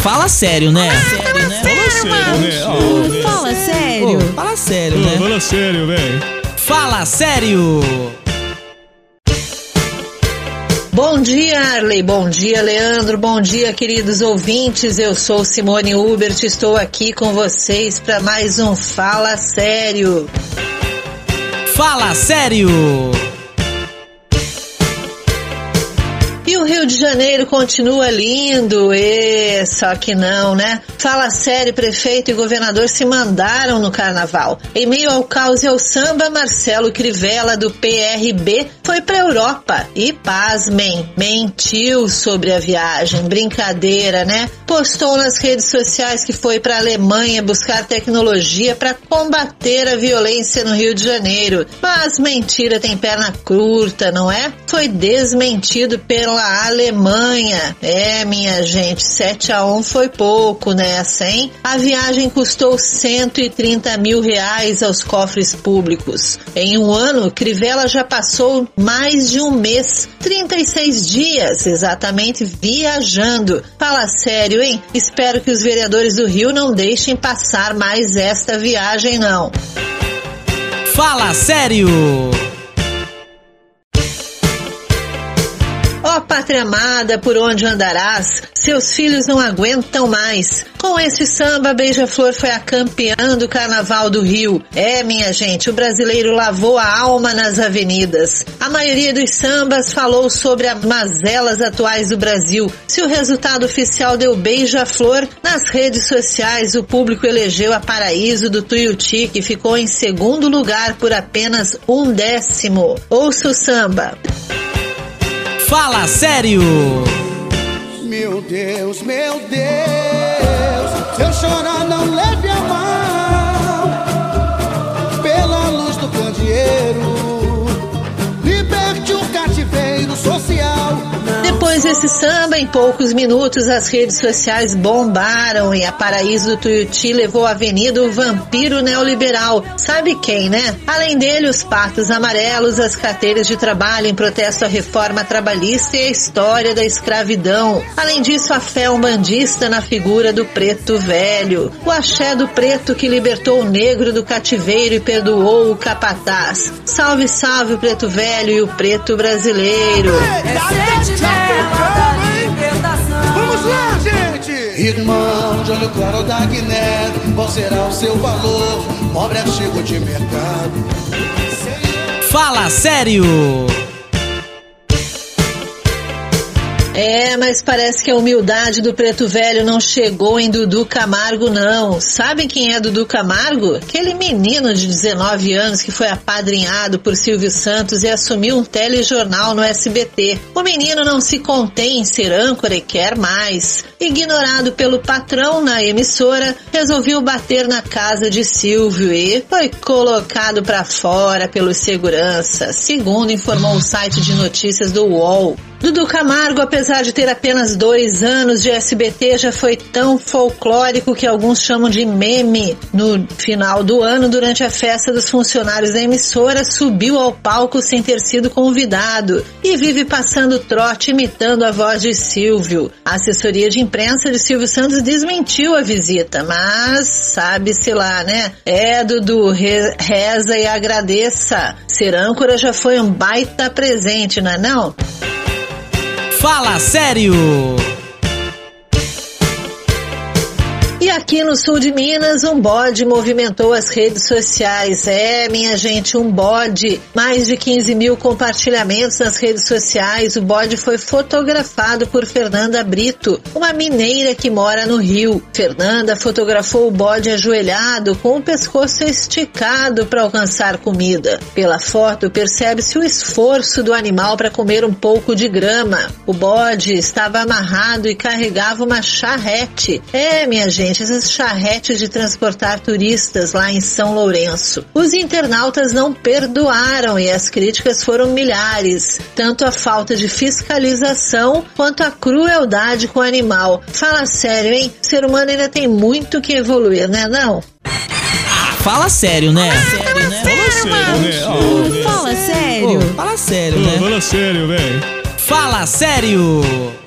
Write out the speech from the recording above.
fala sério, né? Fala sério. Fala sério, né? Fala sério, velho. Fala sério. Bom dia, Arley. Bom dia, Leandro. Bom dia, queridos ouvintes. Eu sou Simone Hubert. Estou aqui com vocês para mais um Fala Sério. Fala sério. E o Rio de Janeiro continua lindo, só que não, né? Fala sério, prefeito e governador se mandaram no carnaval. Em meio ao caos e ao samba, Marcelo Crivella, do PRB, foi pra Europa e, pasmem, mentiu sobre a viagem. Brincadeira, né? Postou nas redes sociais que foi pra Alemanha buscar tecnologia para combater a violência no Rio de Janeiro. Mas mentira tem perna curta, não é? Foi desmentido pela Alemanha. Minha gente, 7-1 foi pouco nessa, hein? A viagem custou 130 mil reais aos cofres públicos. Em um ano, Crivella já passou mais de um mês, 36 dias, exatamente, viajando. Fala sério, hein? Espero que os vereadores do Rio não deixem passar mais esta viagem, não. Fala sério. Ó pátria amada, por onde andarás? Seus filhos não aguentam mais. Com esse samba, Beija-Flor foi a campeã do Carnaval do Rio. Minha gente, o brasileiro lavou a alma nas avenidas. A maioria dos sambas falou sobre as mazelas atuais do Brasil. Se o resultado oficial deu Beija-Flor, nas redes sociais o público elegeu a Paraíso do Tuiuti, que ficou em segundo lugar por apenas 1/10. Ouça o samba. Fala sério. Meu Deus, se eu chorar não leve a mão, pela luz do candeeiro, liberte o cativeiro social. Depois desse samba, em poucos minutos, as redes sociais bombaram e a Paraíso do Tuiuti levou a avenida o vampiro neoliberal. Sabe quem, né? Além dele, os patos amarelos, as carteiras de trabalho em protesto à reforma trabalhista e a história da escravidão. Além disso, a fé umbandista na figura do preto velho. O axé do preto que libertou o negro do cativeiro e perdoou o capataz. Salve, salve o preto velho e o preto brasileiro. Vamos lá, gente! Irmão de olho claro da Guiné, qual será o seu valor? Pobre artigo de mercado. Fala sério. Mas parece que a humildade do preto velho não chegou em Dudu Camargo, não. Sabem quem é Dudu Camargo? Aquele menino de 19 anos que foi apadrinhado por Silvio Santos e assumiu um telejornal no SBT. O menino não se contém em ser âncora e quer mais. Ignorado pelo patrão na emissora, resolveu bater na casa de Silvio e foi colocado pra fora pelos seguranças, segundo informou o site de notícias do UOL. Dudu Camargo, apesar de ter apenas 2 anos de SBT, já foi tão folclórico que alguns chamam de meme. No final do ano, durante a festa dos funcionários da emissora, subiu ao palco sem ter sido convidado e vive passando trote imitando a voz de Silvio. A assessoria de imprensa de Silvio Santos desmentiu a visita, mas sabe-se lá, né? Dudu, reza e agradeça. Ser âncora já foi um baita presente, não é não? Fala sério. E aqui no sul de Minas, um bode movimentou as redes sociais. Minha gente, um bode. Mais de 15 mil compartilhamentos nas redes sociais. O bode foi fotografado por Fernanda Brito, uma mineira que mora no Rio. Fernanda fotografou o bode ajoelhado, com o pescoço esticado para alcançar comida. Pela foto, percebe-se o esforço do animal para comer um pouco de grama. O bode estava amarrado e carregava uma charrete. Minha gente, essas charretes de transportar turistas lá em São Lourenço. Os internautas não perdoaram e as críticas foram milhares. Tanto a falta de fiscalização quanto a crueldade com o animal. Fala sério, hein? O ser humano ainda tem muito que evoluir, né não? Fala sério, né? Fala sério. Fala sério, né? Fala sério, velho. Fala sério.